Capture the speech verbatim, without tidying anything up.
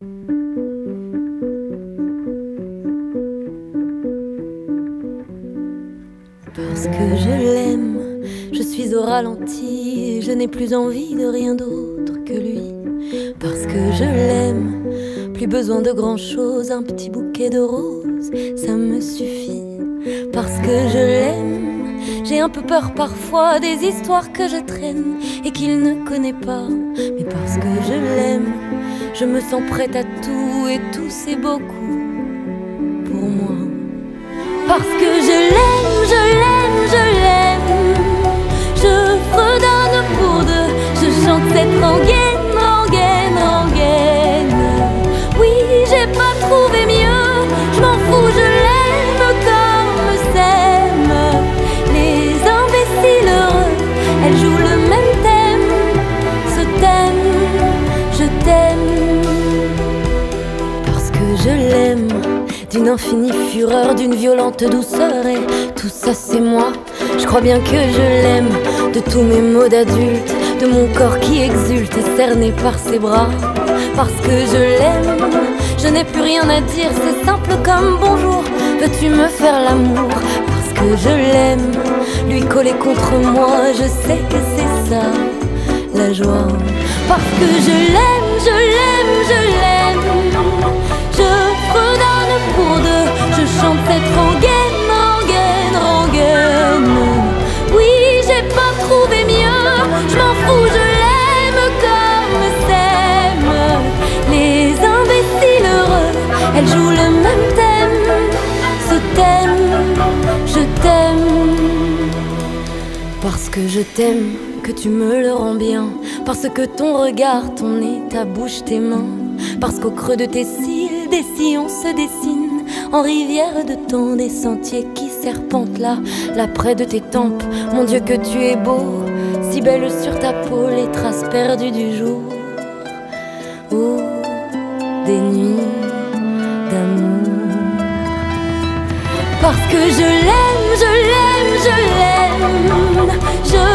Parce que je l'aime, je suis au ralenti et je n'ai plus envie de rien d'autre que lui. Parce que je l'aime, plus besoin de grand chose, un petit bouquet de roses, ça me suffit. Parce que je l'aime, j'ai un peu peur parfois des histoires que je traîne et qu'il ne connaît pas. Mais parce que je l'aime, je me sens prête à tout et tout c'est beaucoup pour moi. Parce que je l'aime, je l'aime, je l'aime, je fredonne pour deux, je chante cette rengaine, rengaine, rengaine. Oui, j'ai pas trouvé mieux, je m'en fous, je l'aime comme s'aiment les imbéciles heureux. Elle joue le même thème, ce thème, je t'aime. Parce que je l'aime, d'une infinie fureur, d'une violente douceur, et tout ça c'est moi. Je crois bien que je l'aime, de tous mes mots d'adulte, de mon corps qui exulte, cerné par ses bras. Parce que je l'aime, je n'ai plus rien à dire, c'est simple comme bonjour, veux-tu me faire l'amour? Parce que je l'aime, lui collé contre moi, je sais que c'est ça, la joie. Parce que je l'aime, je l'aime, je l'aime, je fredonne pour deux, je chante cette rengaine, rengaine, rengaine. Oui, j'ai pas trouvé mieux, je m'en fous, je l'aime comme s'aiment les imbéciles heureux. Elle joue le même thème, ce thème, je t'aime. Parce que je t'aime, que tu me le rends bien. Parce que ton regard, ton nez, ta bouche, tes mains. Parce qu'au creux de tes cils, des sillons se dessinent en rivière de temps, des sentiers qui serpentent là, là près de tes tempes. Mon Dieu que tu es beau, si belle sur ta peau, les traces perdues du jour. Oh, des nuits d'amour. Parce que je l'aime, je l'aime, je l'aime, je